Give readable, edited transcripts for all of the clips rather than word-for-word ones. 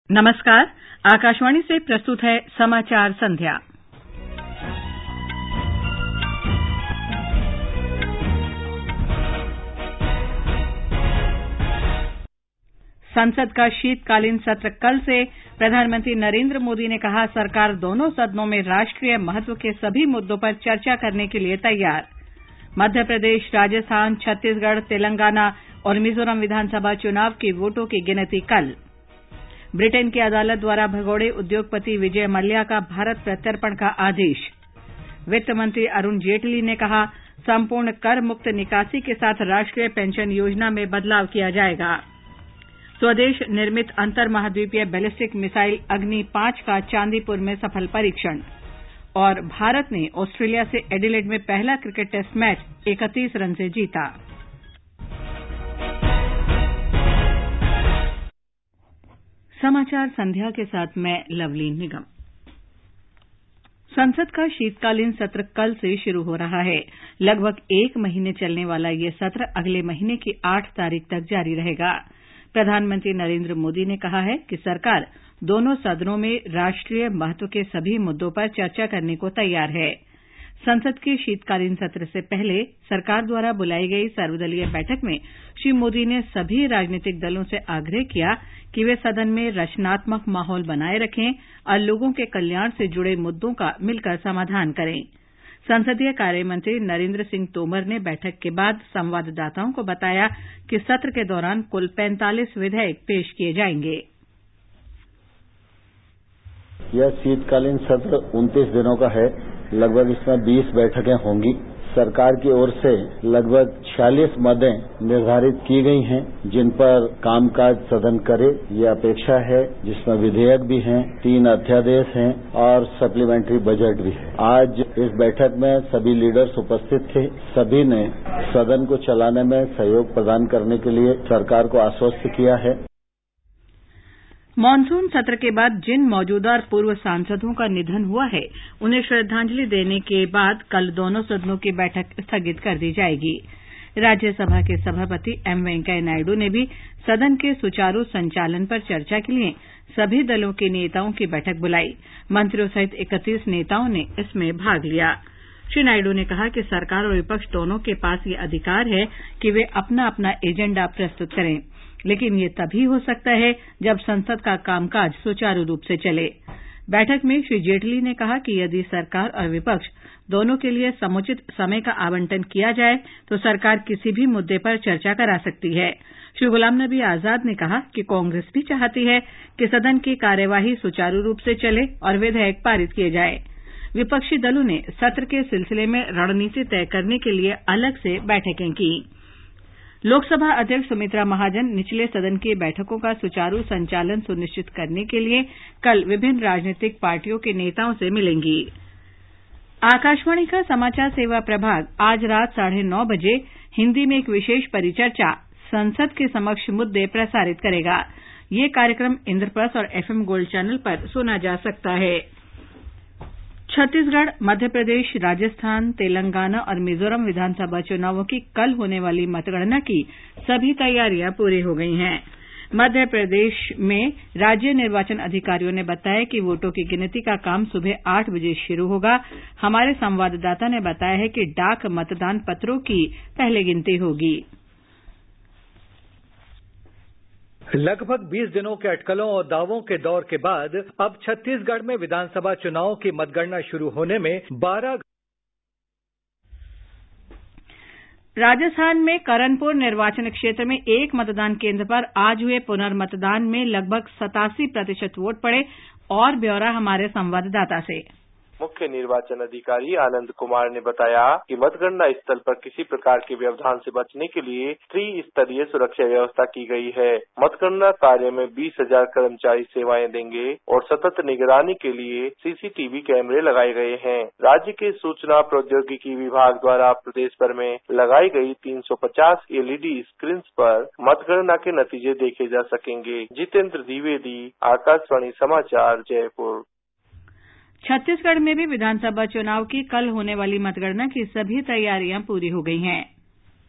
नमस्कार। आकाशवाणी से प्रस्तुत है समाचार संध्या। संसद का शीतकालीन सत्र कल से। प्रधानमंत्री नरेंद्र मोदी ने कहा, सरकार दोनों सदनों में राष्ट्रीय महत्व के सभी मुद्दों पर चर्चा करने के लिए तैयार। मध्य प्रदेश, राजस्थान, छत्तीसगढ़, तेलंगाना और मिजोरम विधानसभा चुनाव के वोटों की गिनती कल। ब्रिटेन की अदालत द्वारा भगोड़े उद्योगपति विजय मल्ल्या का भारत प्रत्यर्पण का आदेश। वित्त मंत्री अरुण जेटली ने कहा, संपूर्ण कर मुक्त निकासी के साथ राष्ट्रीय पेंशन योजना में बदलाव किया जाएगा। स्वदेश निर्मित अंतर महाद्वीपीय बैलिस्टिक मिसाइल अग्नि 5 का चांदीपुर में सफल परीक्षण। और भारत ने ऑस्ट्रेलिया से एडिलेड में पहला क्रिकेट टेस्ट मैच 31 रन से जीता। समाचार संध्या के साथ मैं लवलीन निगम। संसद का शीतकालीन सत्र कल से शुरू हो रहा है। लगभग 1 महीने चलने वाला यह सत्र अगले महीने की 8 तारीख तक जारी रहेगा। प्रधानमंत्री नरेंद्र मोदी ने कहा है कि सरकार दोनों सदनों में राष्ट्रीय महत्व के सभी मुद्दों पर चर्चा करने को तैयार है। संसद के शीतकालीन सत्र से पहले सरकार द्वारा बुलाई गई सर्वदलीय बैठक में श्री मोदी ने सभी राजनीतिक दलों से आग्रह किया कि वे सदन में रचनात्मक माहौल बनाए रखें और लोगों के कल्याण से जुड़े मुद्दों का मिलकर समाधान करें। संसदीय कार्य मंत्री नरेंद्र सिंह तोमर ने बैठक के बाद संवाददाताओं को बताया कि सत्र के दौरान कुल 45 विधेयक पेश किए जाएंगे। यह शीतकालीन सत्र 29 दिनों का है। लगभग इसमें 20 बैठकें होंगी। सरकार की ओर से लगभग 46 मदें निर्धारित की गई हैं, जिन पर कामकाज सदन करे, ये अपेक्षा है, जिसमें विधेयक भी हैं, 3 अध्यादेश हैं और सप्लीमेंट्री बजट भी है। आज इस बैठक में सभी लीडर्स उपस्थित थे। सभी ने सदन को चलाने में सहयोग प्रदान करने के लिए सरकार को आश्वस्त किया है। मानसून सत्र के बाद जिन मौजूदा और पूर्व सांसदों का निधन हुआ है, उन्हें श्रद्धांजलि देने के बाद कल दोनों सदनों की बैठक स्थगित कर दी जाएगी। राज्यसभा के सभापति एम वेंकैया नायडू ने भी सदन के सुचारू संचालन पर चर्चा के लिए सभी दलों के नेताओं की बैठक बुलाई। मंत्रियों सहित 31 नेताओं ने इसमें भाग लिया। श्री नायडू ने कहा कि सरकार और विपक्ष दोनों के पास ये अधिकार है कि वे अपना अपना एजेंडा प्रस्तुत करें, लेकिन ये तभी हो सकता है जब संसद का कामकाज सुचारू रूप से चले। बैठक में श्री जेटली ने कहा कि यदि सरकार और विपक्ष दोनों के लिए समुचित समय का आवंटन किया जाए तो सरकार किसी भी मुद्दे पर चर्चा करा सकती है। श्री गुलाम नबी आजाद ने कहा कि कांग्रेस भी चाहती है कि सदन की कार्यवाही सुचारू रूप से चले और विधेयक पारित किए जाए। विपक्षी दलों ने सत्र के सिलसिले में रणनीति तय करने के लिए अलग से बैठकें की। लोकसभा अध्यक्ष सुमित्रा महाजन निचले सदन की बैठकों का सुचारू संचालन सुनिश्चित करने के लिए कल विभिन्न राजनीतिक पार्टियों के नेताओं से मिलेंगी। आकाशवाणी का समाचार सेवा प्रभाग आज रात 9:30 बजे हिंदी में एक विशेष परिचर्चा संसद के समक्ष मुद्दे प्रसारित करेगा। ये कार्यक्रम इंद्रप्रस्थ और एफएम गोल्ड चैनल पर सुना जा सकता है। छत्तीसगढ़, मध्य प्रदेश, राजस्थान, तेलंगाना और मिजोरम विधानसभा चुनावों की कल होने वाली मतगणना की सभी तैयारियां पूरी हो गई हैं। मध्य प्रदेश में राज्य निर्वाचन अधिकारियों ने बताया कि वोटों की गिनती का काम सुबह 8 बजे शुरू होगा। हमारे संवाददाता ने बताया है कि डाक मतदान पत्रों की पहले गिनती होगी। लगभग 20 दिनों के अटकलों और दावों के दौर के बाद अब छत्तीसगढ़ में विधानसभा चुनाव की मतगणना शुरू होने में 12। राजस्थान में करनपुर निर्वाचन क्षेत्र में एक मतदान केंद्र पर आज हुए पुनर्मतदान में लगभग 87% वोट पड़े। और ब्यौरा हमारे संवाददाता से। मुख्य निर्वाचन अधिकारी आनंद कुमार ने बताया कि मतगणना स्थल पर किसी प्रकार के व्यवधान से बचने के लिए त्रिस्तरीय सुरक्षा व्यवस्था की गई है। मतगणना कार्य में 20,000 कर्मचारी सेवाएं देंगे और सतत निगरानी के लिए सीसीटीवी कैमरे लगाए गए हैं। राज्य के सूचना प्रौद्योगिकी विभाग द्वारा प्रदेश भर में लगाई गई 350 एलईडी स्क्रीन पर मतगणना के नतीजे देखे जा सकेंगे। जितेंद्र द्विवेदी, आकाशवाणी समाचार, जयपुर। छत्तीसगढ़ में भी विधानसभा चुनाव की कल होने वाली मतगणना की सभी तैयारियां पूरी हो गई हैं।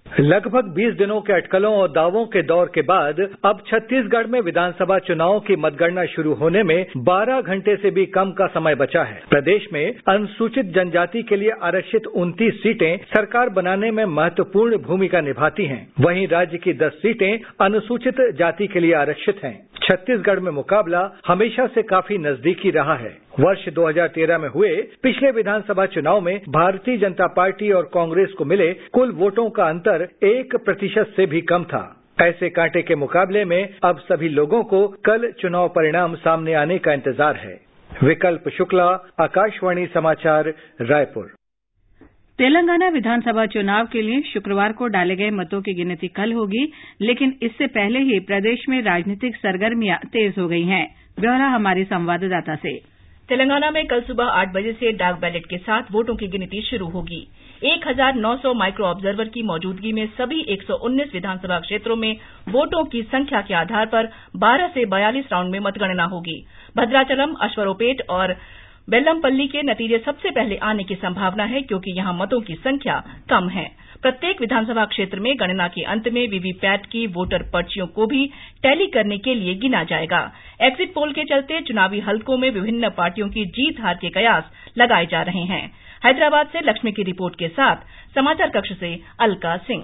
लगभग 20 दिनों के अटकलों और दावों के दौर के बाद अब छत्तीसगढ़ में विधानसभा चुनाव की मतगणना शुरू होने में 12 घंटे से भी कम का समय बचा है। प्रदेश में अनुसूचित जनजाति के लिए आरक्षित 29 सीटें सरकार बनाने में महत्वपूर्ण भूमिका निभाती हैं। वहीं राज्य की 10 सीटें अनुसूचित जाति के लिए आरक्षित हैं। छत्तीसगढ़ में मुकाबला हमेशा से काफी नजदीकी रहा है। वर्ष 2013 में हुए पिछले विधानसभा चुनाव में भारतीय जनता पार्टी और कांग्रेस को मिले कुल वोटों का अंतर 1% से भी कम था। ऐसे कांटे के मुकाबले में अब सभी लोगों को कल चुनाव परिणाम सामने आने का इंतजार है। विकल्प शुक्ला, आकाशवाणी समाचार, रायपुर। तेलंगाना विधानसभा चुनाव के लिए शुक्रवार को डाले गए मतों की गिनती कल होगी, लेकिन इससे पहले ही प्रदेश में राजनीतिक सरगर्मियां तेज हो गई हैं। ब्यौरा हमारी संवाददाता से। तेलंगाना में कल सुबह 8 बजे से डाक बैलेट के साथ वोटों की गिनती शुरू होगी। 1900 माइक्रो ऑब्जर्वर की मौजूदगी में सभी 119 विधानसभा क्षेत्रों में वोटों की संख्या के आधार पर 12 से 42 राउंड में मतगणना होगी। भद्राचलम, अश्वरोपेट और बेल्लमपल्ली के नतीजे सबसे पहले आने की संभावना है, क्योंकि यहां मतों की संख्या कम है। प्रत्येक विधानसभा क्षेत्र में गणना के अंत में वीवीपैट की वोटर पर्चियों को भी टैली करने के लिए गिना जाएगा। एग्जिट पोल के चलते चुनावी हलकों में विभिन्न पार्टियों की जीत हार के कयास लगाए जा रहे हैं। हैदराबाद से लक्ष्मी की रिपोर्ट के साथ समाचार कक्ष से अलका सिंह।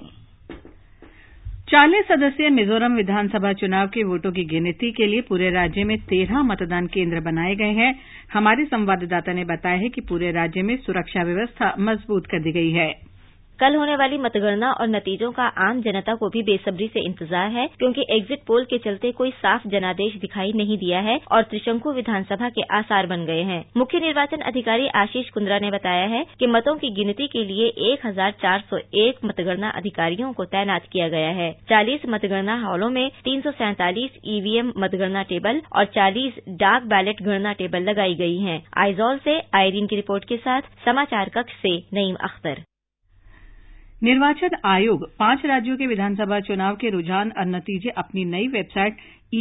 40 सदस्यीय मिजोरम विधानसभा चुनाव के वोटों की गिनती के लिए पूरे राज्य में 13 मतदान केंद्र बनाए गए हैं। हमारे संवाददाता ने बताया है कि पूरे राज्य में सुरक्षा व्यवस्था मजबूत कर दी गई है। कल होने वाली मतगणना और नतीजों का आम जनता को भी बेसब्री से इंतजार है, क्योंकि एग्जिट पोल के चलते कोई साफ जनादेश दिखाई नहीं दिया है और त्रिशंकु विधानसभा के आसार बन गए हैं। मुख्य निर्वाचन अधिकारी आशीष कुंद्रा ने बताया है कि मतों की गिनती के लिए 1401 मतगणना अधिकारियों को तैनात किया गया है। 40 मतगणना हॉलों में 347 ईवीएम मतगणना टेबल और 40 डाक बैलेट गणना टेबल लगाई गई हैं। आइजॉल से आयरीन की रिपोर्ट के साथ समाचार कक्ष से नईम अख्तर। निर्वाचन आयोग 5 राज्यों के विधानसभा चुनाव के रुझान और नतीजे अपनी नई वेबसाइट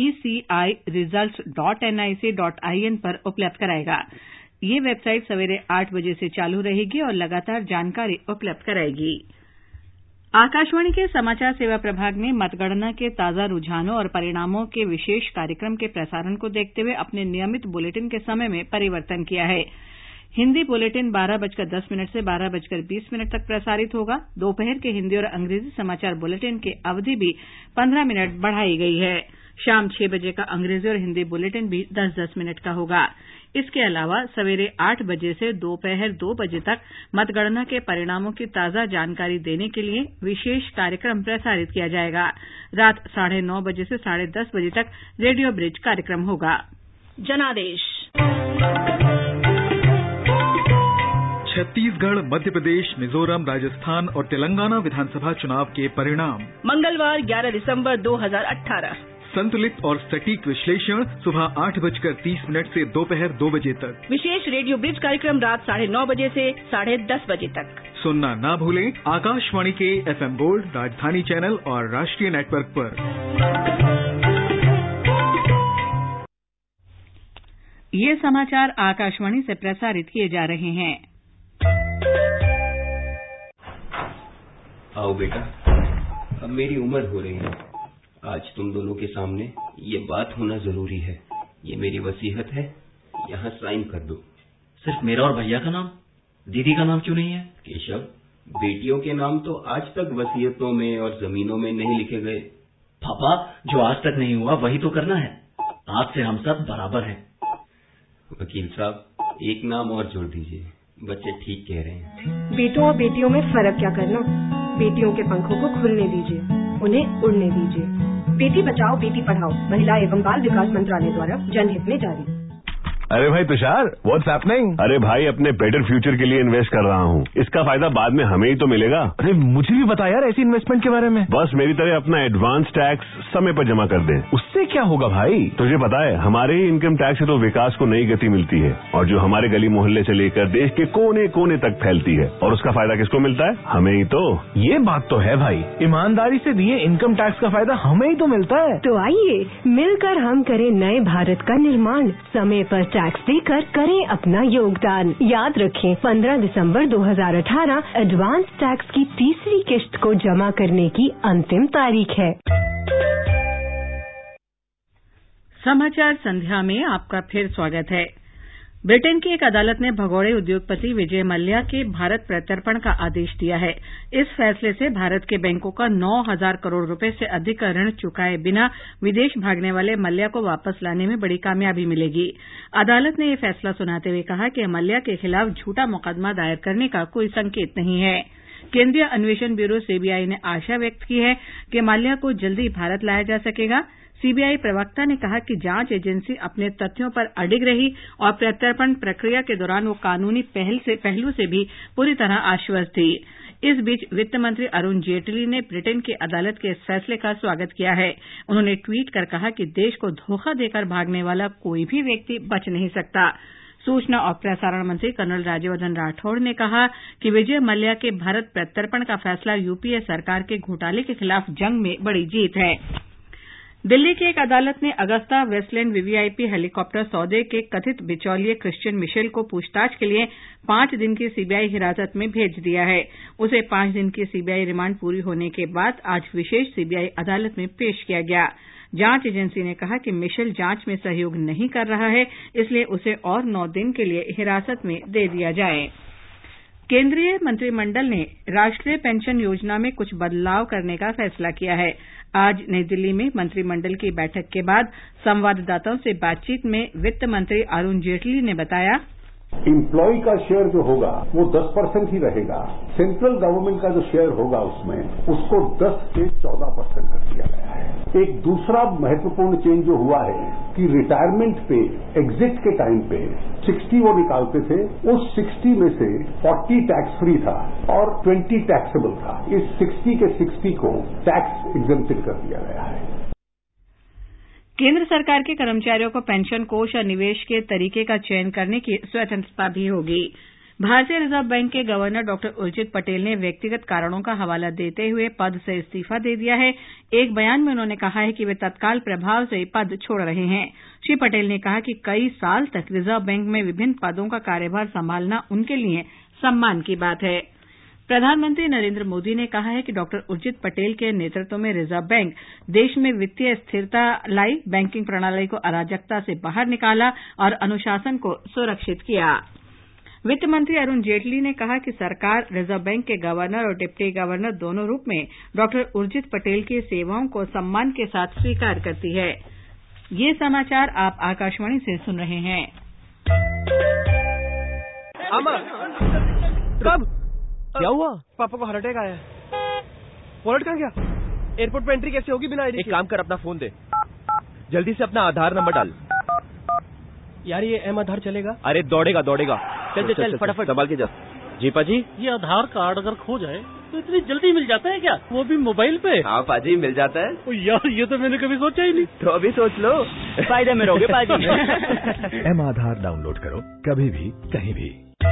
eciresults.nic.in पर उपलब्ध कराएगा। ये वेबसाइट सवेरे 8 बजे से चालू रहेगी और लगातार जानकारी उपलब्ध कराएगी। आकाशवाणी के समाचार सेवा प्रभाग ने मतगणना के ताजा रुझानों और परिणामों के विशेष कार्यक्रम के प्रसारण को देखते हुए अपने नियमित बुलेटिन के समय में परिवर्तन किया है। हिंदी बुलेटिन 12:10 से 12:20 तक प्रसारित होगा। दोपहर के हिंदी और अंग्रेजी समाचार बुलेटिन की अवधि भी 15 मिनट बढ़ाई गई है। शाम 6 बजे का अंग्रेजी और हिंदी बुलेटिन भी 10-10 मिनट का होगा। इसके अलावा सवेरे 8 बजे से दोपहर 2 बजे तक मतगणना के परिणामों की ताजा जानकारी देने के लिए विशेष कार्यक्रम प्रसारित किया जाएगा। रात 9:30 बजे से 10:30 बजे तक रेडियो ब्रिज कार्यक्रम होगा। जनादेश। छत्तीसगढ़, मध्य प्रदेश, मिजोरम, राजस्थान और तेलंगाना विधानसभा चुनाव के परिणाम मंगलवार 11 दिसंबर 2018। संतुलित और सटीक विश्लेषण सुबह 8:30 से दोपहर 2 बजे तक। विशेष रेडियो ब्रिज कार्यक्रम रात 9:30 बजे से 10:30 बजे तक। सुनना ना भूलें आकाशवाणी के FM गोल्ड, राजधानी चैनल और राष्ट्रीय नेटवर्क पर। ये समाचार आकाशवाणी से प्रसारित किए जा रहे हैं। आओ बेटा, अब मेरी उम्र हो रही है। आज तुम दोनों के सामने ये बात होना जरूरी है। ये मेरी वसीयत है, यहाँ साइन कर दो। सिर्फ मेरा और भैया का नाम, दीदी का नाम क्यों नहीं है? केशव, बेटियों के नाम तो आज तक वसीयतों में और जमीनों में नहीं लिखे गए। पापा, जो आज तक नहीं हुआ वही तो करना है। आज से हम सब बराबर हैं। वकील साहब, एक नाम और जोड़ दीजिए। बच्चे ठीक कह रहे हैं। बेटों और बेटियों में फर्क क्या करना? बेटियों के पंखों को खुलने दीजिए, उन्हें उड़ने दीजिए। बेटी बचाओ बेटी पढ़ाओ महिला एवं बाल विकास मंत्रालय द्वारा जनहित में जारी। अरे भाई तुषार, व्हाट्स हैपनिंग? अरे भाई, अपने बेटर फ्यूचर के लिए इन्वेस्ट कर रहा हूँ। इसका फायदा बाद में हमें ही तो मिलेगा। अरे मुझे भी बता यार ऐसी इन्वेस्टमेंट के बारे में। बस मेरी तरह अपना एडवांस टैक्स समय पर जमा कर दे। उससे क्या होगा भाई? तुझे पता है, हमारे ही इनकम टैक्स से तो विकास को नई गति मिलती है, और जो हमारे गली मोहल्ले से लेकर देश के कोने कोने तक फैलती है। और उसका फायदा किसको मिलता है? हमें ही तो। ये बात तो है भाई, ईमानदारी से दिए इनकम टैक्स का फायदा हमें ही तो मिलता है। तो आइए मिलकर हम करें नए भारत का निर्माण। समय पर टैक्स देकर करें अपना योगदान। याद रखें 15 दिसंबर 2018 एडवांस टैक्स की तीसरी किश्त को जमा करने की अंतिम तारीख है। समाचार संध्या में आपका फिर स्वागत है। ब्रिटेन की एक अदालत ने भगोड़े उद्योगपति विजय मल्ल्या के भारत प्रत्यर्पण का आदेश दिया है। इस फैसले से भारत के बैंकों का 9,000 करोड़ रुपए से अधिक का ऋण चुकाए बिना विदेश भागने वाले मल्ल्या को वापस लाने में बड़ी कामयाबी मिलेगी। अदालत ने यह फैसला सुनाते हुए कहा कि मल्ल्या के खिलाफ झूठा मुकदमा दायर करने का कोई संकेत नहीं है। केंद्रीय अन्वेषण ब्यूरो सीबीआई ने आशा व्यक्त की है कि मल्ल्या को जल्दी भारत लाया जा सकेगा। सीबीआई प्रवक्ता ने कहा कि जांच एजेंसी अपने तथ्यों पर अडिग रही और प्रत्यर्पण प्रक्रिया के दौरान वो कानूनी पहलू से भी पूरी तरह आश्वस्त थी। इस बीच वित्त मंत्री अरुण जेटली ने ब्रिटेन की अदालत के इस फैसले का स्वागत किया है। उन्होंने ट्वीट कर कहा कि देश को धोखा देकर भागने वाला कोई भी व्यक्ति बच नहीं सकता। सूचना और प्रसारण मंत्री कर्नल राज्यवर्धन राठौड़ ने कहा कि विजय मल्ल्या के भारत प्रत्यर्पण का फैसला यूपीए सरकार के घोटाले के खिलाफ जंग में बड़ी जीत है। दिल्ली की एक अदालत ने अगस्ता वेस्टलैंड वीवीआईपी हेलीकॉप्टर सौदे के कथित बिचौलिए क्रिश्चियन मिशेल को पूछताछ के लिए 5 दिन की सीबीआई हिरासत में भेज दिया है। उसे 5 दिन की सीबीआई रिमांड पूरी होने के बाद आज विशेष सीबीआई अदालत में पेश किया गया। जांच एजेंसी ने कहा कि मिशेल जांच में सहयोग नहीं कर रहा है, इसलिए उसे और 9 दिन के लिए हिरासत में दे दिया जाए। केंद्रीय मंत्रिमंडल ने राष्ट्रीय पेंशन योजना में कुछ बदलाव करने का फैसला किया है। आज नई दिल्ली में मंत्रिमंडल की बैठक के बाद संवाददाताओं से बातचीत में वित्त मंत्री अरुण जेटली ने बताया, एम्प्लॉय का शेयर जो होगा वो 10% ही रहेगा। सेंट्रल गवर्नमेंट का जो शेयर होगा उसमें उसको 10 से 14% कर दिया गया है। एक दूसरा महत्वपूर्ण चेंज जो हुआ है कि रिटायरमेंट पे एग्जिट के टाइम पे 60 वो निकालते थे, उस 60 में से 40 टैक्स फ्री था और 20 टैक्सेबल था। इस 60 के 60 को टैक्स एग्जेम्प्टेड कर दिया गया है। केंद्र सरकार के कर्मचारियों को पेंशन कोष और निवेश के तरीके का चयन करने की स्वतंत्रता भी होगी। भारतीय रिजर्व बैंक के गवर्नर डॉक्टर उर्जित पटेल ने व्यक्तिगत कारणों का हवाला देते हुए पद से इस्तीफा दे दिया है। एक बयान में उन्होंने कहा है कि वे तत्काल प्रभाव से पद छोड़ रहे हैं। श्री पटेल ने कहा कि कई साल तक रिजर्व बैंक में विभिन्न पदों का कार्यभार संभालना उनके लिए सम्मान की बात है। प्रधानमंत्री नरेंद्र मोदी ने कहा है कि डॉक्टर उर्जित पटेल के नेतृत्व में रिजर्व बैंक देश में वित्तीय स्थिरता लाई, बैंकिंग प्रणाली को अराजकता से बाहर निकाला और अनुशासन को सुरक्षित किया। वित्त मंत्री अरुण जेटली ने कहा कि सरकार रिजर्व बैंक के गवर्नर और डिप्टी गवर्नर दोनों रूप में डॉक्टर उर्जित पटेल की सेवाओं को सम्मान के साथ स्वीकार करती है। ये समाचार आप आकाशवाणी से सुन रहे हैं। क्या हुआ? पापा को हार्ट अटैक आया है। वॉलेट कहाँ गया? एयरपोर्ट पे एंट्री कैसे होगी बिना आईडी? एक काम कर, अपना फोन दे, जल्दी से अपना आधार नंबर डाल। यार ये एम आधार चलेगा? अरे दौड़ेगा। चल फटाफट संभाल के जा। जी पाजी, ये आधार कार्ड अगर खो जाए तो इतनी जल्दी मिल जाता है क्या? वो भी मोबाइल पे? हाँ पाजी, मिल जाता है। ओ यार, ये तो मैंने कभी सोचा ही नहीं। तो अभी सोच लो, फायदे में रहोगे पाजी। एम आधार डाउनलोड करो, कभी भी कहीं भी।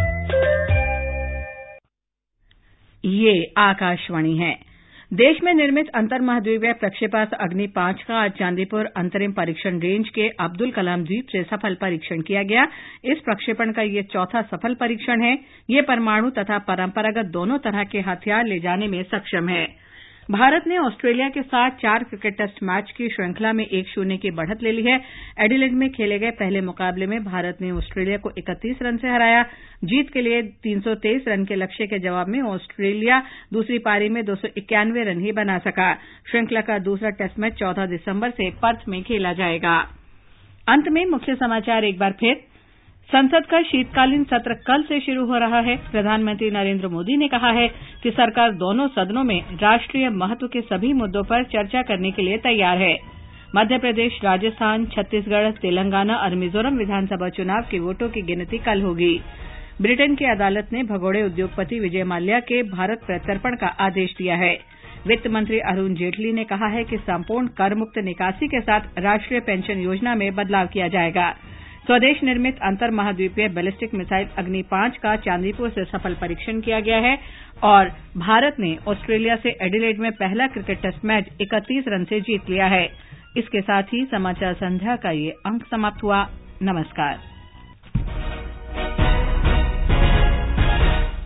ये आकाशवाणी है। देश में निर्मित अंतर महाद्वीपीय प्रक्षेपास्त्र अग्नि 5 का आज चांदीपुर अंतरिम परीक्षण रेंज के अब्दुल कलाम द्वीप से सफल परीक्षण किया गया। इस प्रक्षेपण का यह चौथा सफल परीक्षण है। यह परमाणु तथा परंपरागत दोनों तरह के हथियार ले जाने में सक्षम है। भारत ने ऑस्ट्रेलिया के साथ 4 क्रिकेट टेस्ट मैच की श्रृंखला में 1-0 की बढ़त ले ली है। एडिलेड में खेले गए पहले मुकाबले में भारत ने ऑस्ट्रेलिया को 31 रन से हराया। जीत के लिए 323 रन के लक्ष्य के जवाब में ऑस्ट्रेलिया दूसरी पारी में 291 रन ही बना सका। श्रृंखला का दूसरा टेस्ट मैच 14 दिसंबर से पर्थ में खेला जाएगा। अंत में मुख्य समाचार एक बार फिर। संसद का शीतकालीन सत्र कल से शुरू हो रहा है। प्रधानमंत्री नरेंद्र मोदी ने कहा है कि सरकार दोनों सदनों में राष्ट्रीय महत्व के सभी मुद्दों पर चर्चा करने के लिए तैयार है। मध्य प्रदेश, राजस्थान, छत्तीसगढ़, तेलंगाना और मिजोरम विधानसभा चुनाव के वोटों की गिनती कल होगी। ब्रिटेन की अदालत ने भगोड़े उद्योगपति विजय माल्या के भारत प्रत्यर्पण का आदेश दिया है। वित्त मंत्री अरुण जेटली ने कहा है कि संपूर्ण कर मुक्त निकासी के साथ राष्ट्रीय पेंशन योजना में बदलाव किया जाएगा। स्वदेश निर्मित अंतर महाद्वीपीय बैलिस्टिक मिसाइल अग्नि 5 का चांदीपुर से सफल परीक्षण किया गया है और भारत ने ऑस्ट्रेलिया से एडिलेड में पहला क्रिकेट टेस्ट मैच 31 रन से जीत लिया है। इसके साथ ही समाचार संध्या का ये अंक समाप्त हुआ। नमस्कार।